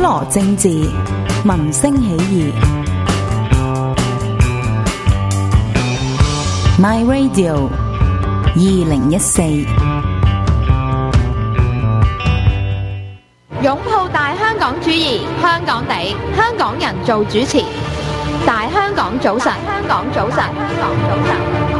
羅政治，民聲起義。My Radio 2014。 擁抱大香港主義，香港地，香港人做主持。大香港早晨，香港早晨，香港早晨。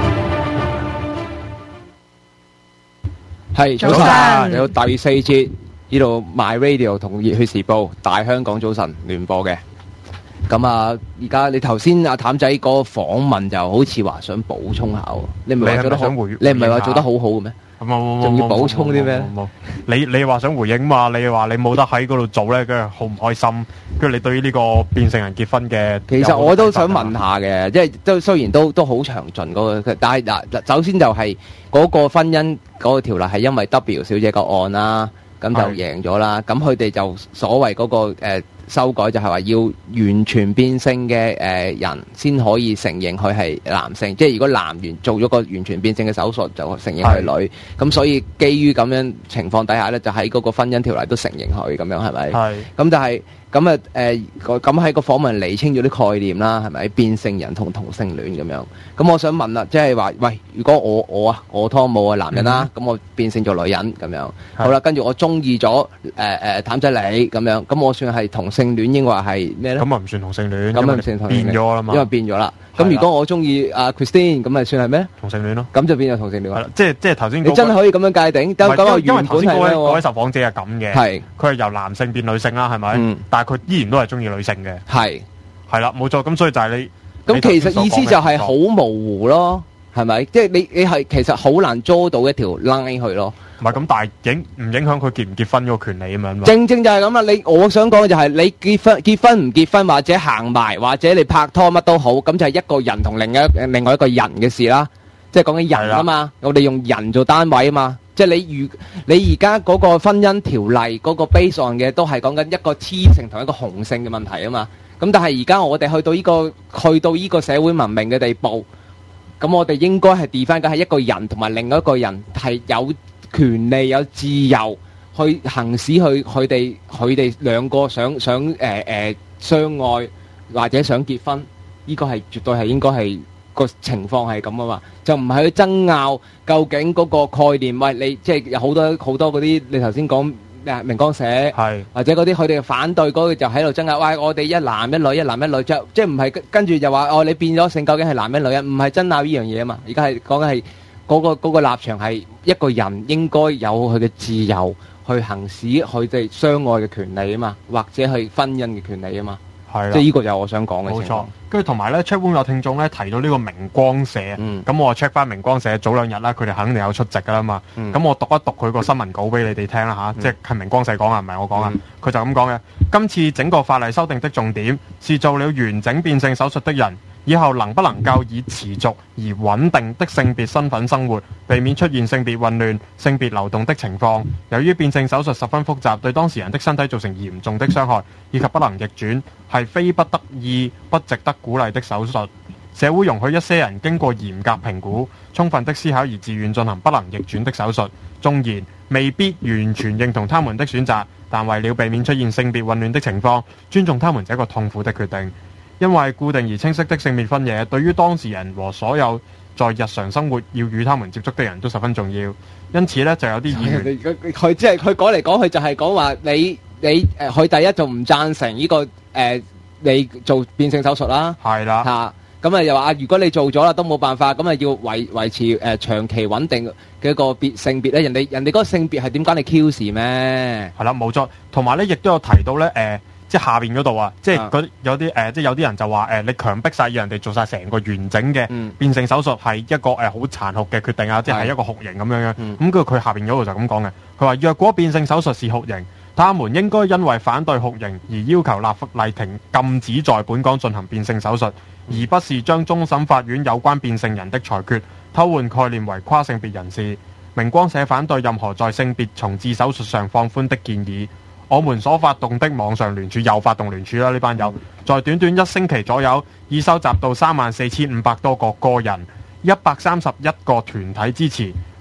係早晨，有第四節呢度 My Radio 同熱血時報大香港早晨聯播嘅。咁啊，而家你頭先阿譚仔個訪問就好似話想補充下喎，你唔係話做得好，你唔係話做得好好嘅咩？仲要補充啲咩？ 你話想回應嘛？你話你冇得喺嗰度做咧，跟住好唔開心。跟住你對於呢個變性人結婚嘅， 其實我都想問下嘅，即係都雖然都好詳盡嗰個，但係嗱，首先就係嗰個婚姻嗰個條例係因為 W 小姐個案啦，咁就贏咗啦。咁佢哋就所謂嗰個修改就係話要完全變性嘅人先可以承認佢係男性，即係如果男做咗個完全變性嘅手術就承認佢係女，咁所以基於咁樣情況底下呢，就喺嗰個婚姻條例都承認佢咁樣係咪？係。咁但係咁啊咁喺個訪問釐清咗啲概念啦，係咪變性人同同性戀咁樣？咁我想問啦，即係話喂，如果我湯姆係男人啦，咁我變性做女人咁樣，好啦，跟住我中意咗譚仔你咁樣，咁我算係同性戀應該話係咩咧？ 咁啊唔算同性戀， 咁啊唔算同性戀， 變咗啦嘛， 因為變咗啦。咁如果我中意阿 Christine， 咁咪算係咩？ 同性戀咯。咁就變咗同性戀。係啦， 即係頭先。 你真係可以咁樣界定？ 因為頭先嗰位受訪者係咁嘅，係佢係由男性變女性啦，係咪？但係佢依然都係中意女性嘅。係啦，冇錯。咁所以就係你。咁其實意思就係好模糊咯，係咪？即係你係其實好難捉到一條 line 去咯。 唔係咁，但係唔影響佢結唔結婚嗰個權利咁樣。 正就係咁啦。我想講嘅就係你結婚唔結婚，或者行埋，或者你拍拖乜都好，咁就係一個人同另外一個人嘅事啦。即係講緊人啊嘛，我哋用人做單位啊嘛。即係你而家嗰個婚姻條例嗰個 base on 嘅都係講緊一個雌性同一個雄性嘅問題啊嘛。咁但係而家我哋去到呢個社會文明嘅地步，咁我哋應該係 define 緊係一個人同埋另外一個人係有權利有自由去行使佢哋兩個想相愛或者想結婚，呢個係絕對係應該係個情況係咁啊嘛，就唔係去爭拗究竟嗰個概念。喂，你即係有好多嗰啲，你頭先講明光社或者嗰啲佢哋反對嗰個就喺度爭拗，喂，我哋一男一女，一男一女，即係唔係跟住就話你變咗性究竟係男人女人，唔係爭拗呢樣嘢啊嘛。而家係講緊係嗰個立場係一個人應該有佢嘅自由去行使佢哋相愛嘅權利啊嘛，或者係婚姻嘅權利啊嘛。係，即係呢個就係我想講嘅。冇錯。 跟住同埋咧 ，check 有聽眾咧提到呢個明光社，咁我 check 翻明光社早2日啦，佢哋肯定有出席噶啦嘛。咁我讀一讀佢個新聞稿俾你哋聽啦嚇，即係明光社講啊，唔係我講啊。佢就咁講嘅。今次整個法例修訂的重點是做了完整變性手術的人，以後能不能夠以持續而穩定的性別身份生活，避免出現性別混亂、性別流動的情況。由於變性手術十分複雜，對當事人的身體造成嚴重的傷害，以及不能逆轉，係非不得已不值得鼓勵的手術。社會容許一些人經過嚴格評估、充分的思考而自願進行不能逆轉的手術，縱然未必完全認同他們的選擇，但為了避免出現性別混亂的情況，尊重他們這個痛苦的決定。因為固定而清晰的性別分野，對於當事人和所有在日常生活要與他們接觸的人都十分重要。因此呢，就有啲議員佢即係佢講嚟講去就係講話你佢第一就唔贊成呢個你做變性手術啦，係啦嚇。咁又話如果你做咗啦都冇辦法，咁要維持長期穩定嘅一個性別咧。人哋嗰個性別係點關你 Q 事咩？ 係啦，冇錯。同埋咧，亦都有提到咧即係下邊嗰度啊，即係有啲即係有啲人就話你強迫晒要人哋做晒成個完整嘅變性手術係一個好殘酷嘅決定啊，即係一個酷刑咁樣樣。咁跟住佢下邊嗰度就咁講嘅，佢話若果變性手術是酷刑，他們應該因為反對酷刑而要求立例停禁止在本港進行變性手術，而不是將終審法院有關變性人的裁決偷換概念為跨性別人士。明光社反對任何在性別重置手術上放寬的建議。我們所發動的網上聯署又發動聯署啦，呢班友在短短1星期左右已收集到34,500多個個人、131個團體支持。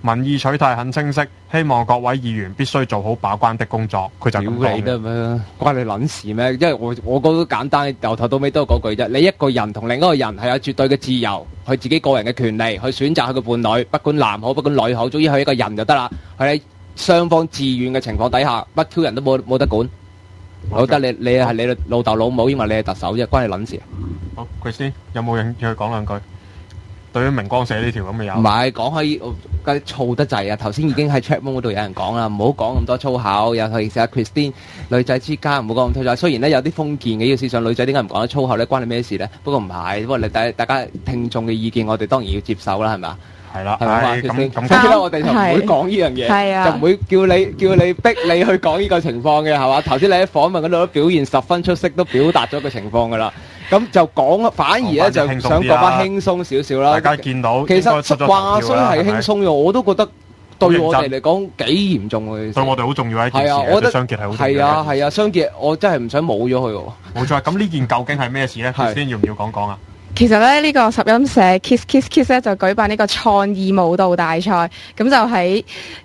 民意取態很清晰，希望各位議員必須做好把關的工作。佢就咁講屌你得咩？關你撚事咩？因為我覺得簡單，由頭到尾都係嗰句啫。你一個人同另一個人係有絕對嘅自由，佢自己個人嘅權利去選擇佢嘅伴侶，不管男好，不管女好，總之佢一個人就得啦。佢喺雙方自願嘅情況底下，不 Q 人都冇得管。我覺得你係你老豆老母，因為你係特首啫，關你撚事。 好，佢先有冇興趣講兩句？對於明光社呢條咁嘅友， 唔係講開嗰啲燥得滯啊！頭先已經喺 chat room 嗰度有人講啦，唔好講咁多粗口。又係成日 Christine 女仔之家，唔好講咁粗口。雖然咧有啲封建嘅呢個思想，女仔點解唔講得粗口咧？關你咩事咧？不過唔係，不過你大家聽眾嘅意見，我哋當然要接受啦，係咪啊？ 係啦， 係咪咁所以咧，我哋就唔會講呢樣嘢，就唔會叫你逼你去講呢個情況嘅，係嘛？頭先你喺訪問嗰度都表現十分出色，都表達咗個情況噶啦。咁就講，反而咧就想講翻輕鬆少少啦。 大家見到其實話雖係輕鬆嘅，我都覺得對我哋嚟講幾嚴重嘅。 對我哋好重要一件事。係啊，我覺得雙傑係好重要。 係啊，雙傑我真係唔想冇咗佢喎。 冇錯，咁呢件究竟係咩事咧？先要唔要講講啊？ 其實咧，呢個十音社 Kiss Kiss Kiss 咧就舉辦呢個創意舞蹈大賽，咁就喺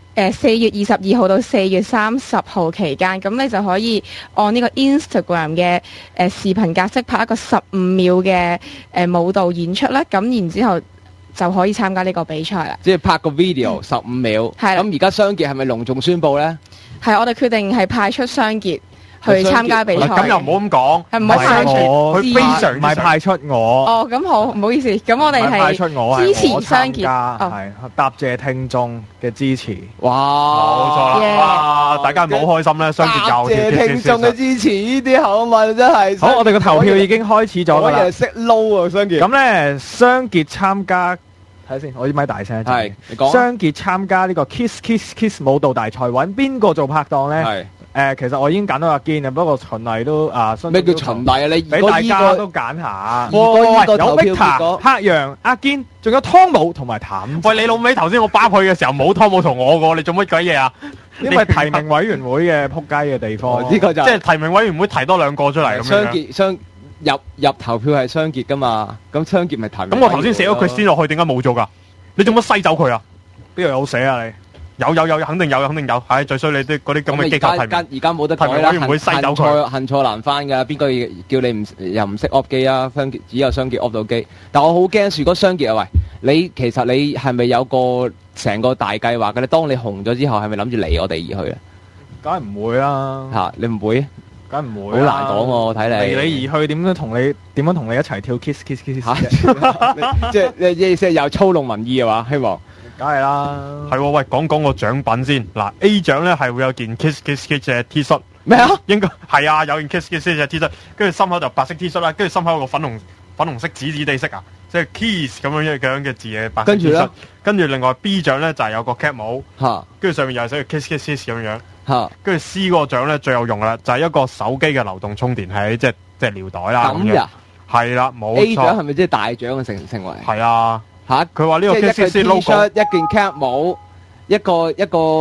4月22號到4月30號期間，咁你就可以按呢個 Instagram 嘅視頻格式拍一個15秒嘅舞蹈演出啦，咁然之後就可以參加呢個比賽啦。 即係拍個 video 15秒。係啦。咁而家雙傑係咪隆重宣佈咧？係， 我哋決定係派出雙傑去參加比賽。 咁又唔好咁講， 係唔好派出佢非常唔係派出我。 哦，咁好，唔好意思，咁我哋係派出我支持雙傑， 係答謝聽眾嘅支持。 哇， 冇錯啦！哇，大家唔好開心咧，雙傑又答謝聽眾嘅支持，呢啲口吻真係。 好，我哋嘅投票已經開始咗㗎啦。 我哋識撈啊，雙傑。 咁咧，雙傑參加。睇先，我啲咪大聲。 係，你講。 雙傑參加呢個 Kiss Kiss Kiss 舞蹈大賽，揾邊個做拍檔咧？ 係。 其實我已經揀到阿堅啊，不過循例都咩叫循例啊？你俾大家都揀下。 有 Victor、黑羊、阿堅，仲有湯姆同埋譚。 喂，你老味頭先我巴佢嘅時候冇湯姆同我個，你做乜鬼嘢啊？ 因為提名委員會嘅撲街嘅地方， 呢個就即係提名委員會提多兩個出嚟咁樣。 入投票係雙傑噶嘛？咁雙傑咪提名。 咁我頭先寫咗佢先落去，點解冇做噶？你做乜篩走佢啊？ 邊度有寫啊你？ 有，肯定有，係最衰你啲嗰啲咁嘅機構提名。 而家冇得改啦， 唔會篩走佢。 恨錯難翻㗎，邊個叫你又唔識 op 機啊？只有雙傑 op 到機。但我好驚，如果雙傑啊，喂，其實你係咪有個成個大計劃嘅咧？當你紅咗之後，係咪諗住離我哋而去啊？ 梗係唔會啦。嚇， 你唔會？ 梗係唔會。 好難講喎，我睇你。 離你而去，點樣同你一齊跳 kiss kiss kiss？ 即係又操弄民意啊嘛？希望。 梗係啦， 係喎，喂，講個獎品先。嗱 ，A 獎咧係會有件 Kiss Kiss Kiss 嘅 T 恤。 咩啊？ 應該係啊，有件 Kiss Kiss Kiss 嘅 T 恤，跟住心口就白色 T 恤啦，跟住心口有個粉紅色紫紫地色啊，即係 Kiss 咁樣嘅字嘅白色 T 恤。跟住另外 B 獎咧就係有個 cap 帽，跟住上面又係寫住 Kiss Kiss Kiss 咁樣。跟住 C 嗰個獎咧最有用啦，就係一個手機嘅流動充電器，即係尿袋啦。 咁呀？ 係啦，冇錯。 A 獎係咪即係大獎嘅成為？ 係啊。佢話呢個 Kiss Kiss logo， 一件 cap 帽，一個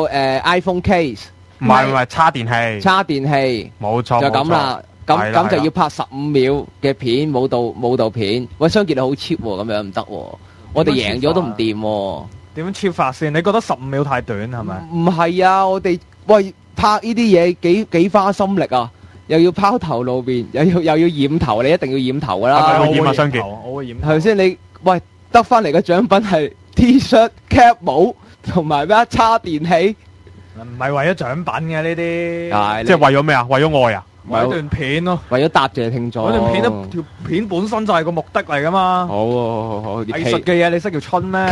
iPhone case， 唔係插電器，冇錯， 就咁啦。咁就要拍15秒嘅片，舞蹈片。喂，雙傑你好 cheap 喎，咁樣唔得喎，我哋贏咗都唔掂喎。 點樣 cheap 法先？你覺得15秒太短係咪？ 唔係啊，我哋喂拍呢啲嘢幾花心力啊！又要拋頭露面，又要染頭，你一定要染頭噶啦。 係咪會染啊？雙傑， 我會染。 係咪先？你喂。得翻嚟嘅獎品係 T-shirt、cap 帽同埋咩叉電器， 唔係為咗獎品嘅呢啲， 即係為咗咩啊？為咗愛啊？ 為咗段片咯， 為咗答謝聽眾。 嗰段片條片本身就係個目的嚟噶嘛。 好， 藝術嘅嘢你識叫春咩？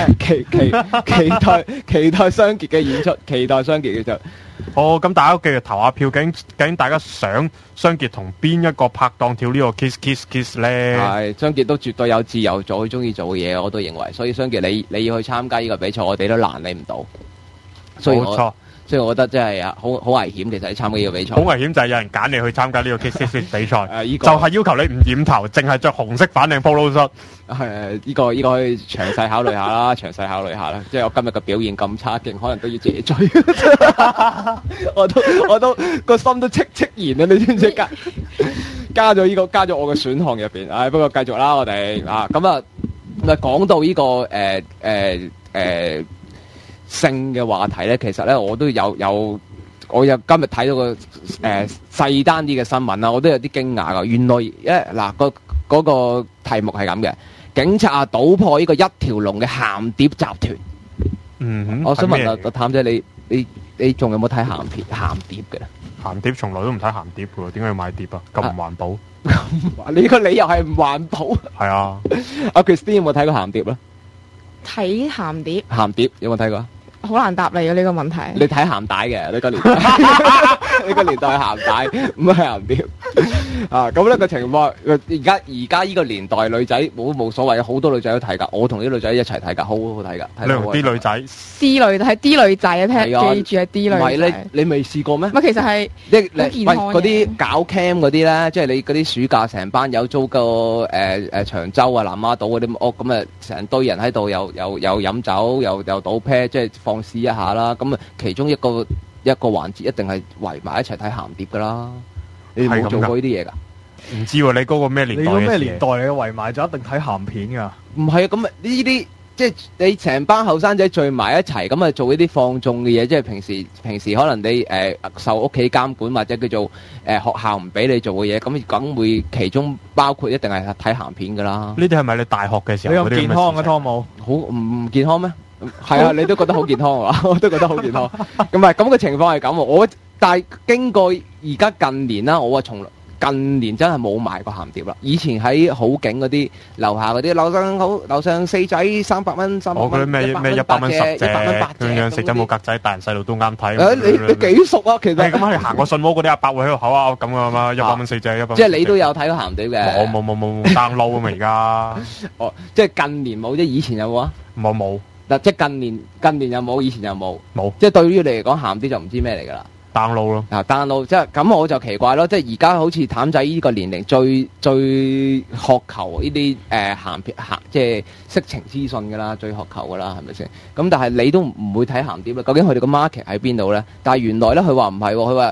期待雙傑嘅演出，期待雙傑嘅演出。 好，咁大家繼續投下票，究竟大家想雙傑同邊一個拍檔跳呢個 Kiss Kiss Kiss 咧？ 係雙傑都絕對有自由做佢中意做嘅嘢，我都認為。所以雙傑你要去參加呢個比賽，我哋都攔你唔到。 冇錯。 所以我覺得真係好危險，其實你參加呢個比賽。 好危險就係有人揀你去參加呢個 Kiss Kiss Kiss 比賽，就係要求你唔染頭，淨係着紅色反領 polo shirt。 呢個可以詳細考慮下啦，詳細考慮下啦。即係我今日嘅表現咁差勁，可能都要謝罪。我都個心都戚然啊！你知唔知加咗我嘅選項入邊？唉，不過繼續啦，我哋咁啊，講到呢個性嘅話題咧，其實咧我都有。我又今日睇到個細單啲嘅新聞啦，我都有啲驚訝噶。原來嗱嗰個題目係咁嘅，警察搗破呢個一條龍嘅鹹碟集團。我想問阿譚姐，你仲有冇睇鹹碟嘅？ 鹹碟從來都唔睇鹹碟嘅喎，點解要買碟啊？咁唔環保？ 你個理由係唔環保？係啊。 阿 Christine 有冇睇過鹹碟咧？ 睇鹹碟？ 鹹碟有冇睇過？ 好難答你嘅呢個問題。 你睇鹹帶嘅呢個年代，呢個年代係鹹帶，唔係鹹碟啊！咁呢個情況，而家呢個年代女仔冇所謂，好多女仔都睇㗎。我同啲女仔一齊睇㗎，好好睇㗎。 你同啲女仔 D 類係 D 女仔啊，記住係 D 女仔。 唔係你未試過咩？ 其實係好健康嘅。 嗰啲搞 cam 嗰啲咧，即係你嗰啲暑假成班友租個長洲啊、南丫島嗰啲屋，咁啊成堆人喺度又飲酒又賭啤，即係放肆一下啦。咁啊，其中一個環節一定係圍埋一齊睇鹹碟噶啦。你冇做過呢啲嘢㗎？ 唔知喎，你嗰個咩年代？ 你嗰咩年代嚟嘅圍埋就一定睇鹹片㗎？ 唔係啊，咁啊呢啲即係你成班後生仔聚埋一齊，咁啊做呢啲放縱嘅嘢，即係平時可能你受屋企監管或者叫做學校唔俾你做嘅嘢，咁梗會其中包括一定係睇鹹片㗎啦。 呢啲係咪你大學嘅時候嗰啲咁嘅事？ 你咁健康嘅湯姆， 好唔健康咩？係啊，你都覺得好健康係嘛？我都覺得好健康。咁係咁嘅情況係咁，但係經過而家近年啦，我從近年真係冇買過鹹碟啦。以前喺好景嗰啲樓下嗰啲樓上四仔300蚊，300蚊。 我嗰啲咩100蚊10隻 ，100蚊8隻， 咁樣食仔冇格仔，大人細路都啱睇。 你幾熟啊？其實咁係行過信和嗰啲阿伯會喺度口啊咁啊嘛，100蚊4隻，100蚊。 即係你都有睇過鹹碟嘅？ 冇 download 啊嘛而家。 哦，即係近年冇啫，以前有冇啊？ 冇。 嗱，即係近年有冇？以前有冇？ 冇。 即係對於你嚟講，鹹碟就唔知咩嚟㗎啦。 download 咯。 download 即係咁，我就奇怪咯。即係而家好似譚仔呢個年齡最渴求呢啲鹹片即係色情資訊㗎啦，最渴求㗎啦，係咪先？咁但係你都唔會睇鹹碟啦。究竟佢哋個 market 喺邊度咧？但係原來咧，佢話唔係喎，佢話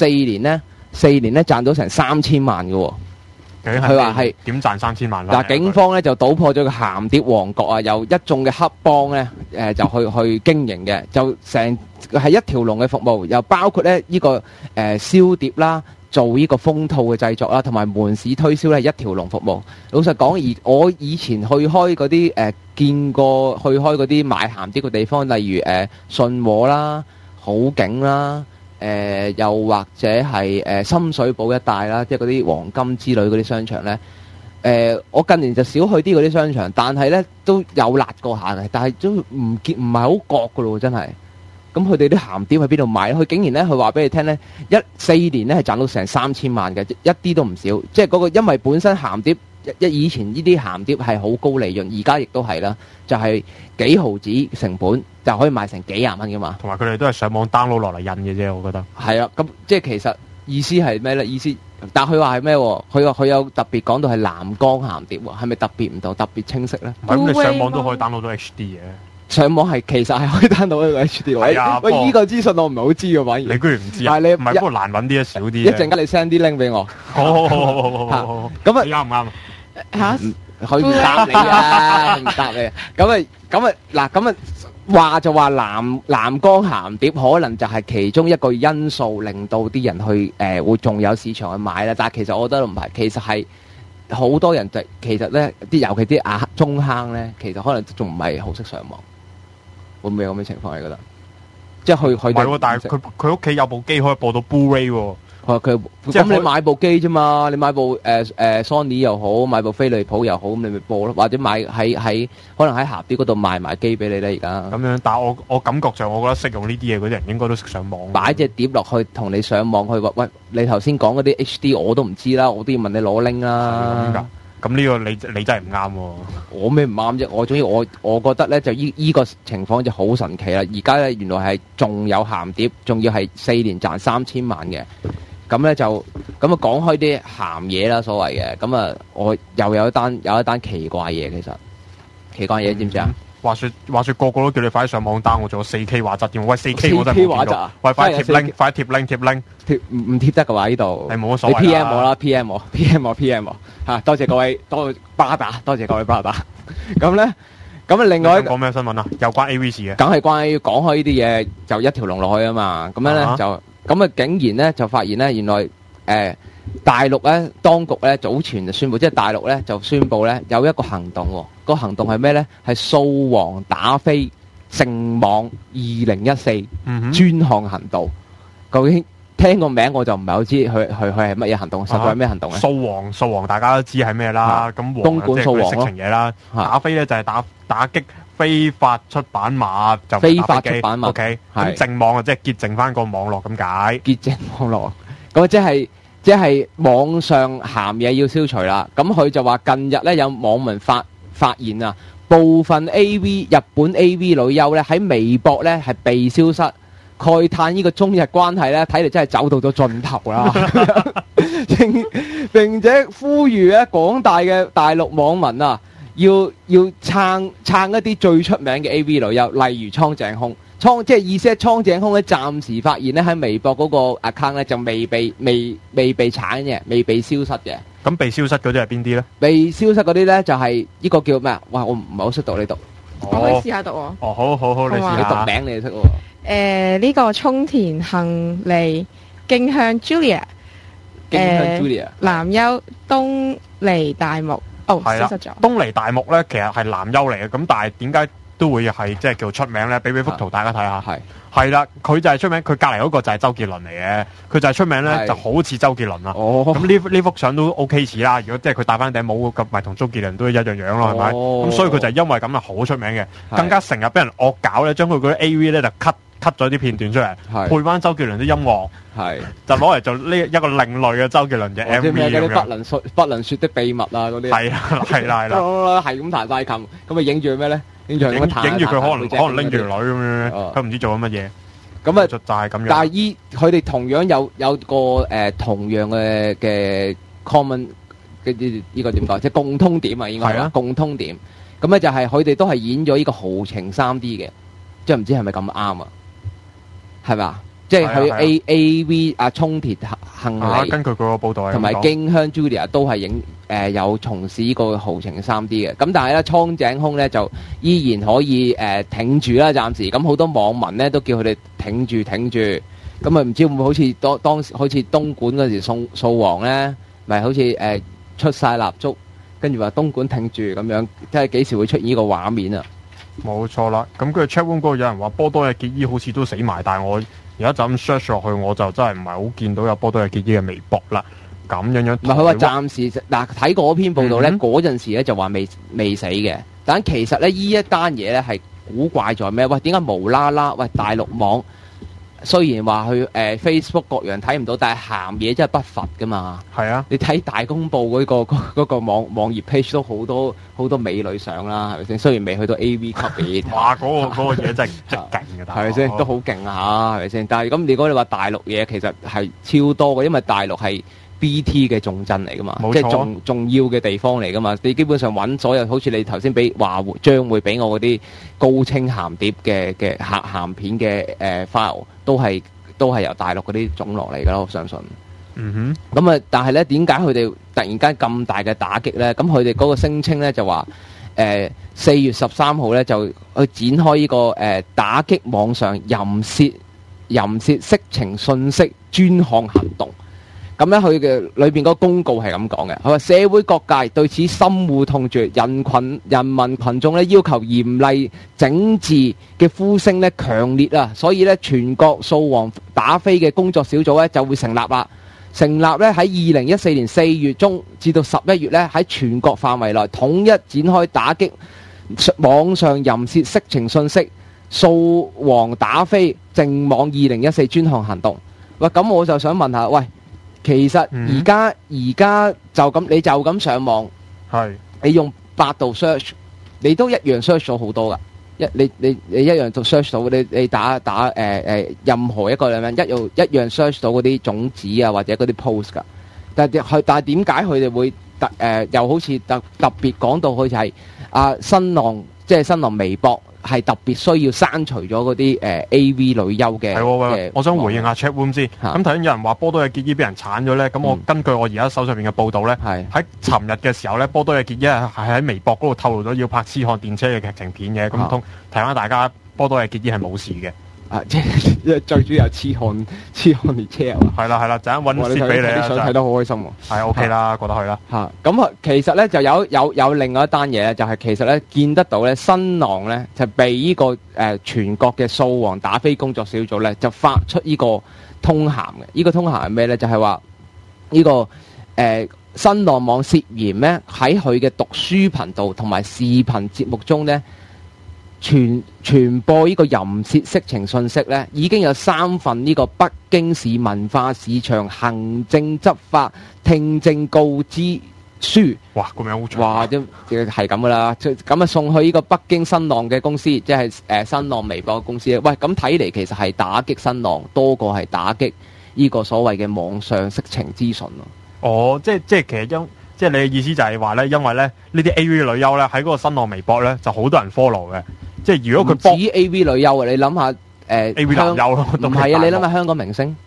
4年咧賺到成3000萬㗎喎。佢話係點賺3000萬？ 嗱，警方咧就搗破咗個鹹碟王國啊，由一眾嘅黑幫咧就去經營嘅，就成係一條龍嘅服務，又包括咧呢個燒碟啦，做呢個封套嘅製作啦，同埋門市推銷咧一條龍服務。老實講，我以前去開嗰啲見過去開嗰啲買鹹碟嘅地方，例如信和啦、好景啦。又或者係深水埗一帶啦，即係嗰啲黃金之類嗰啲商場呢。我近年就少去啲嗰啲商場，但係呢都有辣過下嘅，但係都唔係好覺噶咯，真係。咁佢哋啲鹹碟喺邊度買？佢竟然呢，佢話俾你聽呢，4年呢係賺到成3000萬嘅，一啲都唔少。即係嗰個，因為本身鹹碟以前呢啲鹹碟係好高利潤，而家亦都係啦，就係幾毫子成本就可以賣成幾廿蚊噶嘛。 同埋佢哋都係上網 download 落嚟印嘅啫，我覺得。係啊， 咁即係其實意思係咩咧？但佢話係咩？佢有特別講到係藍光鹹碟喎，係咪特別唔同、特別清晰咧？ 唔係咁，你上網都可以 download 到 HD 嘅。 上網其實係可以 download 到 HD 喎。係啊，喂，呢個資訊我唔係好知嘅，反而。 你居然唔知啊？ 但係你唔係不過難揾啲啊，少啲。 一陣間你 send 啲 link 俾我。 好。咁啊，啱唔啱？ 嚇？ 佢唔答你啊！唔答你。咁啊，話就話藍光鹹碟可能就係其中一個因素，令到啲人去會仲有市場去買啦。但係其實我覺得唔係，其實係好多人其實咧尤其啲中坑咧，其實可能仲唔係好識上網。會唔會有咁嘅情況？你覺得？即係去唔係喎， 但係佢屋企有部機可以播到 Blu-ray 喎。 咁你買部機啫嘛，你買部Sony 又好，買部飛利浦又好，咁你咪播咯，或者買喺可能喺鹹碟嗰度賣埋機俾你咧。而家咁樣，但係我感覺上，我覺得識用呢啲嘢嗰啲人應該都識上網。 擺隻碟落去，同你上網去話，喂，你頭先講嗰啲 HD 我都唔知啦，我都要問你攞 link 啦。 咁呢個你真係唔啱喎。 我咩唔啱啫？我總之我覺得咧就依個情況就好神奇啦。而家咧原來係仲有鹹碟，仲要係4年賺3000萬嘅。咁咧就咁啊，講開啲鹹嘢啦，所謂嘅咁啊，我又有一單奇怪嘢，其實奇怪嘢知唔知啊？ 話說個個都叫你快啲上網 down，我仲有4K 畫質添，喂 4K 我真係冇見到，喂快貼 link，快貼 link 貼 link， 貼唔貼得嘅話呢度， 你冇乜所謂啦。 你 PM 我啦，PM 我嚇，多謝各位，多謝各位巴打。咁咧咁啊，另外講咩新聞啊？有關 AV 事嘅， 梗係關於講開呢啲嘢就一條龍落去啊嘛。咁樣咧就咁啊，竟然咧就發現咧，原來大陸咧當局咧早前就宣布，即係大陸咧就宣布咧有一個行動喎。個行動係咩咧？係掃黃打非淨網2014專項行動。究竟聽個名我就唔係好知佢係乜嘢行動，實在係咩行動咧？ 掃黃大家都知係咩啦。咁東莞掃黃色情嘢啦，打非咧就係打擊非法出版物，就非法出版物。 OK， 咁淨網啊，即係潔淨翻個網絡咁解。 潔淨網絡，咁即係網上鹹嘢要消除啦。咁佢就話近日咧有網民發現啊，部分日本 AV 女優咧喺微博咧係被消失。慨嘆呢個中日關係咧，睇嚟真係走到咗盡頭啦。並且呼籲咧廣大嘅大陸網民啊，要撐一啲最出名嘅 AV 女優，例如蒼井空。即係意思係蒼井空咧，暫時發現咧喺微博嗰個 account 咧就未被鏟嘅，未被消失嘅。 咁被消失嗰啲係邊啲咧？ 被消失嗰啲咧就係呢個叫咩啊？哇！我唔係好識讀呢讀。 我可以試下讀喎。 哦，好，你試下。 你讀名你就識喎。 呢個沖田杏利徑向 Julia， 男優東離大木。消失咗。東離大木咧，其實係男優嚟嘅，咁但係點解都會係即係叫出名咧？俾幅圖大家睇下。係啦，佢就係出名，佢隔離嗰個就係周杰倫嚟嘅，佢就係出名咧，就好似周杰倫啦。咁呢幅相都 OK 似啦。如果即係佢戴翻頂帽咁，咪同周杰倫都一樣樣咯，係咪？咁所以佢就係因為咁啊，好出名嘅，更加成日俾人惡搞咧，將佢嗰啲 AV 咧就 cut 咗啲片段出嚟，配翻周杰倫啲音樂，就攞嚟做呢一個另類嘅周杰倫嘅 MV 咁樣。 不能說的秘密啊嗰啲。係啦，係咁彈晒琴，咁咪影住咩咧？影住佢可能拎住女咁樣，佢唔知做緊乜嘢。咁啊就係咁樣。但係佢哋同樣有個同樣嘅 common 嘅呢個點講，即係共通點啊，應該係共通點。咁咧就係佢哋都係演咗呢個豪情3D 嘅，即係唔知係咪咁啱啊？係咪？即係佢 AV 阿沖田杏利， 根據佢個報道同埋京香 Julia 都係有從事呢個豪情3D 嘅。咁但係咧蒼井空咧就依然可以挺住啦，暫時。咁好多網民咧都叫佢哋挺住。咁啊唔知會唔會好似當時好似東莞嗰時掃黃咧，咪好似出晒蠟燭，跟住話東莞挺住咁樣，即係幾時會出現呢個畫面啊？ 冇錯啦。咁佢 chat room 嗰個有人話波多野結衣好似都死埋，但係我而家就咁 search 落去，我就真係唔係好見到有波多野結衣嘅微博啦。咁樣樣， 唔係佢話暫時嗱睇過嗰篇報道咧，嗰陣時咧就話未死嘅，但其實咧依一單嘢咧係古怪在咩？喂，點解無啦啦？喂，大陸網雖然話佢Facebook 各樣睇唔到，但係鹹嘢真係不乏噶嘛。係啊，你睇大公報嗰個網頁 page 都好多美女相啦，係咪先？雖然未去到 AV 級別。哇！嗰個嘢真係勁嘅，係咪先？都好勁下，係咪先？但係咁，如果你話大陸嘢，其實係超多嘅，因為大陸係BT 嘅重鎮嚟噶嘛，即係重要嘅地方嚟噶嘛。你基本上揾所有，好似你頭先話將會俾我嗰啲高清鹹碟嘅鹹片嘅file，都係由大陸嗰啲種落嚟噶咯，我相信。咁啊，但係咧，點解佢哋突然間咁大嘅打擊咧？咁佢哋嗰個聲稱咧就話，4月13號咧就去展開呢個打擊網上淫褻色情信息專項行動。咁咧，佢嘅裏邊嗰個公告係咁講嘅，佢話社會各界對此深惡痛絕，人民群眾咧要求嚴厲整治嘅呼聲咧強烈啊，所以咧全國掃黃打非嘅工作小組咧就會成立啦。成立咧喺2014年4月中至到11月咧喺全國範圍內統一展開打擊網上淫褻色情信息、掃黃打非淨網2014專項行動。喂，咁我就想問下，喂，其實而家就咁，你就咁上網，你用百度 search， 你都一樣 search 到好多噶。你一樣就 search 到，你打任何一個兩樣一樣 search 到嗰啲種子啊，或者嗰啲 post 噶。但係點解佢哋會又好似特別講到好似係新浪，即係新浪微博係特別需要刪除咗嗰啲AV 女優嘅。 係喎，喂，我想回應下 chat room 先。咁頭先有人話波多野結衣俾人鏟咗咧，咁我根據我而家手上面嘅報道咧，喺尋日嘅時候咧，波多野結衣係喺微博嗰度透露咗要拍痴漢電車嘅劇情片嘅，咁提翻大家，波多野結衣係冇事嘅。 即係最主要係痴漢列車啊！ 係啦，陣間揾先俾你啊！ 想睇得好開心喎。 係 OK 啦，過得去啦。 咁啊，其實咧就有另外一單嘢咧，就係其實咧見得到咧，新浪咧就被呢個全國嘅掃黃打非工作小組咧就發出呢個通函嘅。呢個通函係咩咧？就係話呢個新浪網涉嫌咧喺佢嘅讀書頻道同埋視頻節目中咧，傳播呢個淫褻色情信息咧，已經有3份呢個北京市文化市場行政執法聽證告知書。 哇，個名好長。 哇，都係咁噶啦，咁啊送去呢個北京新浪嘅公司，即係新浪微博嘅公司。喂，咁睇嚟其實係打擊新浪多過係打擊呢個所謂嘅網上色情資訊咯。 哦，即係其實即係你嘅意思就係話咧，因為咧呢啲 AV 女優咧喺嗰個新浪微博咧就好多人 follow 嘅。即係如果佢唔止 AV 女優啊，你諗下 AV 男優咯， 唔係啊，你諗下香港明星，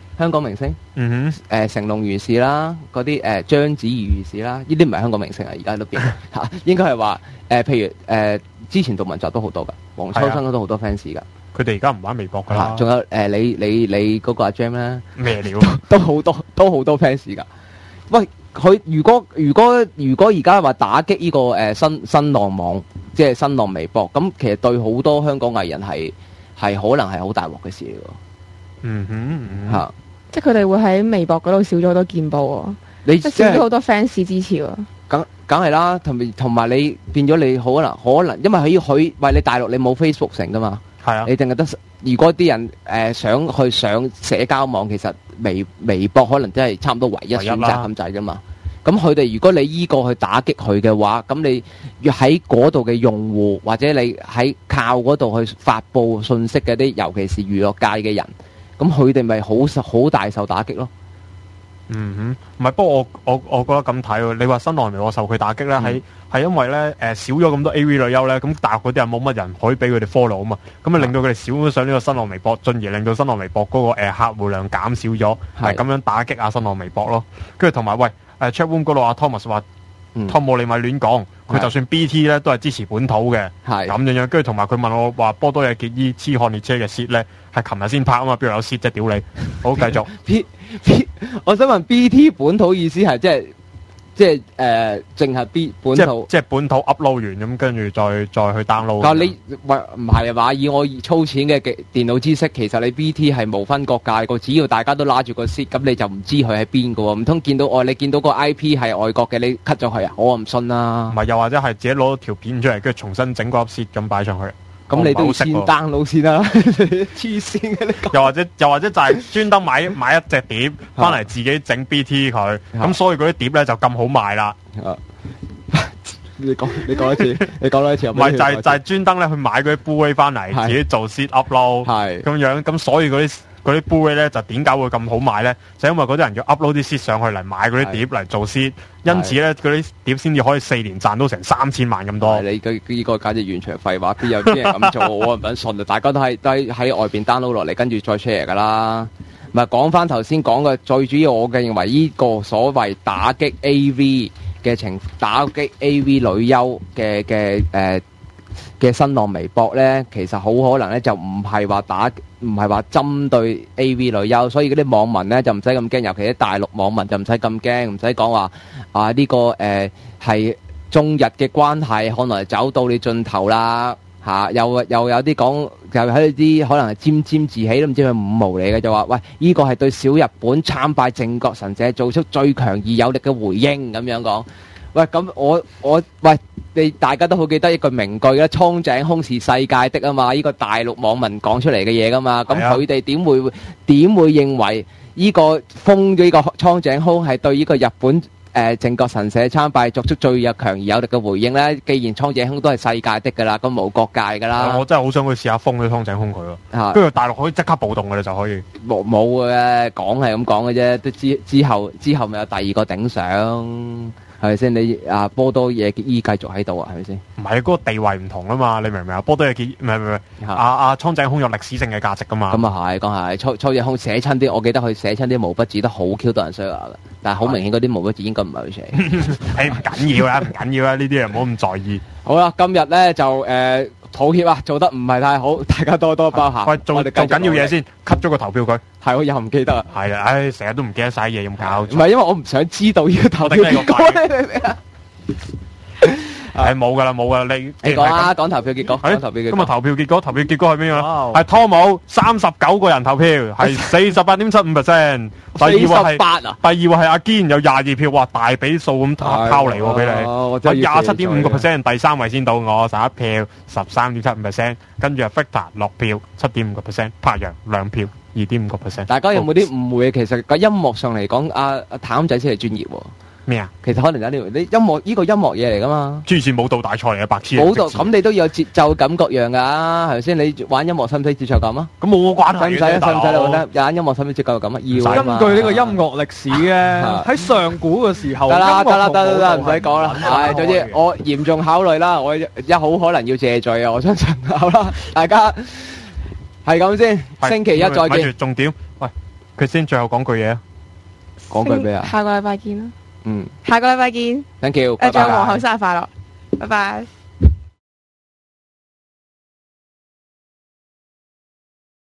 嗯哼， 成龍如是啦，嗰啲章子怡如是啦，呢啲唔係香港明星啊，而家都變嚇，應該係話譬如之前杜汶澤都好多噶，黃秋生都好多 fans 噶， 佢哋而家唔玩微博噶啦， 仲有你嗰個阿 Jam 咧咩料都好多 fans 噶，喂。佢如果而家話打擊呢個新浪網，即係新浪微博，咁其實對好多香港藝人係可能係好大鑊嘅事嚟㗎。 嗯哼， 嚇， 即係佢哋會喺微博嗰度少咗好多見報喎， 你即係少咗好多 fans 支持喎。 梗係啦，同埋你變咗你可能，因為佢喂你大陸你冇 Facebook 成㗎嘛。 係啊， 你淨係得，如果啲人想去上社交網，其實微博可能真係差唔多唯一選擇咁滯噶嘛。咁佢哋如果你依個去打擊佢嘅話，咁你要喺嗰度嘅用戶，或者你喺靠嗰度去發布信息嘅啲，尤其是娛樂界嘅人，咁佢哋咪好大受打擊咯。 嗯哼，唔係，不過我覺得咁睇喎。你話新浪微博受佢打擊咧，係因為咧少咗咁多 AV 女優咧，咁大陸嗰啲人冇乜人可以俾佢哋 follow 啊嘛，咁啊令到佢哋少咗上呢個新浪微博，進而令到新浪微博嗰個客戶量減少咗，係咁樣打擊下新浪微博咯。跟住同埋喂chat room 嗰度阿 Thomas 話，Tom 你咪亂講，佢就算 BT 咧都係支持本土嘅，咁樣。跟住同埋佢問我話波多野結衣痴漢列車嘅 set 咧係琴日先拍啊嘛，邊度有 set 啫？屌你！好，繼續。 我想問 BT 本土意思係即係淨係本土， 即係本土 upload 完咁，跟住再去 download。 但你唔係話以我粗淺嘅電腦知識，其實你 BT 係無分國界個，只要大家都拉住個 set，咁你就唔知佢喺邊個喎。唔通見到你見到個 IP 係外國嘅，你 cut 咗佢啊？我唔信啦。 唔係，又或者係自己攞條片出嚟，跟住重新整個 set 咁擺上去。 咁你都要先 download 先啦，黐線嘅你。 又或者就係專登買一隻碟翻嚟自己整 BT 佢，咁所以嗰啲碟咧就咁好賣啦。你講一次，你講多一次。唔係就係專登咧去買嗰啲 Blu-ray 翻嚟，自己做 set upload，係咁樣，咁所以嗰啲 Blu-ray 咧就點解會咁好賣咧？就因為嗰啲人要 upload 啲 set 上去嚟買嗰啲碟嚟做 set，因此咧嗰啲碟先至可以4年賺到成3000萬咁多。 你呢個簡直完全廢話，邊有啲人咁做？我唔肯信啊！大家都喺外邊 download 落嚟，跟住再 share 噶啦。唔係講翻頭先講嘅，最主要我嘅認為呢個所謂打擊 AV 嘅打擊 AV 女優嘅新浪微博咧，其實好可能咧就唔係話針對 AV 女優，所以嗰啲網民咧就唔使咁驚，尤其啲大陸網民就唔使咁驚，唔使講話呢個係中日嘅關係可能走到你盡頭啦嚇，又有啲講又喺啲可能係沾沾自喜都唔知佢五毛嚟嘅，就話喂呢個係對小日本參拜靖國神社做出最強而有力嘅回應咁樣講。喂，咁我喂你大家都好記得一句名句啦，蒼井空是世界的啊嘛，呢個大陸網民講出嚟嘅嘢噶嘛，咁佢哋點會認為呢個封咗呢個蒼井空係對呢個日本靖國神社參拜作出最強而有力嘅回應咧？既然蒼井空都係世界的噶啦，咁冇國界噶啦。 我真係好想去試下封咗蒼井空佢咯，跟住大陸可以即刻暴動嘅咧就可以。 冇嘅，講係咁講嘅啫，都之後咪有第二個頂上。 係咪先？你啊波多野結衣繼續喺度啊，係咪先？ 唔係嗰個地位唔同啊嘛，你明唔明啊？波多野結衣唔係阿蒼井空有歷史性嘅價值噶嘛。 咁啊係，講係蒼井空寫親啲，我記得佢寫親啲毛筆字都好 Q 多人衰噶，但係好明顯嗰啲毛筆字應該唔係佢寫。 誒唔緊要啦，唔緊要啦，呢啲嘢唔好咁在意。 好啦，今日咧就抱歉啊，做得唔係太好，大家多多包涵。 喂，做緊要嘢先 ，cut 咗個投票佢。 係我又唔記得啊。 係啊，唉，成日都唔記得晒嘢，咁搞。 唔係因為我唔想知道呢個投票結果。 係冇噶啦，冇噶啦，你講啊，講投票結果。講投票結果。 今日投票結果係邊啊？係湯姆39個人投票，係48.75%。第二位係阿堅有22票，哇，大比數咁拋嚟喎俾你。27.5%，第三位先到我11票，13.75%。跟住係 Victor 6票，7.5%，柏陽2票，2.5%。 大家有冇啲誤會？其實個音樂上嚟講，阿譚仔先係專業喎。 咩啊？ 其實可能有啲你音樂呢個音樂嘢嚟噶嘛， 專業舞蹈大賽嚟嘅，白痴。 舞蹈咁你都要有節奏感各樣噶，係咪先？你玩音樂使唔使節奏感啊？ 咁冇關係嘅， 使唔使？我覺得玩音樂使唔使節奏感啊？要啊嘛。 根據呢個音樂歷史咧，喺上古嘅時候， 得啦，唔使講啦。係，總之我嚴重考慮啦，我好可能要謝罪啊！我相信。好啦，大家係咁先，星期一再見。 重點，喂，佢先最後講句嘢啊， 講句咩啊？ 下個禮拜見啦。 嗯， 下個禮拜見。 Thank you。 祝皇后生日快樂，拜拜。